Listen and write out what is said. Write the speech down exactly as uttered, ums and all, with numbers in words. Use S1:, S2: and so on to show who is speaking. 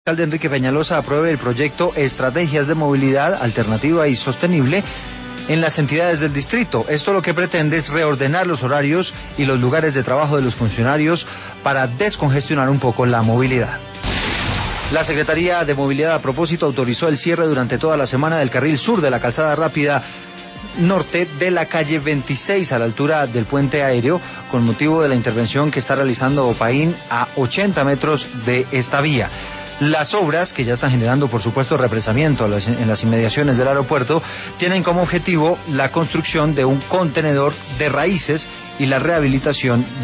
S1: alcalde Enrique Peñalosa apruebe el proyecto Estrategias de Movilidad Alternativa y Sostenible en las entidades del distrito. Esto lo que pretende es reordenar los horarios y los lugares de trabajo de los funcionarios para descongestionar un poco la movilidad. La Secretaría de Movilidad, a propósito, autorizó el cierre durante toda la semana del carril sur de la calzada rápida norte de la calle veintiséis a la altura del puente aéreo con motivo de la intervención que está realizando Opaín a ochenta metros de esta vía. Las obras, que ya están generando, por supuesto, represamiento en las inmediaciones del aeropuerto, tienen como objetivo la construcción de un contenedor de raíces y la rehabilitación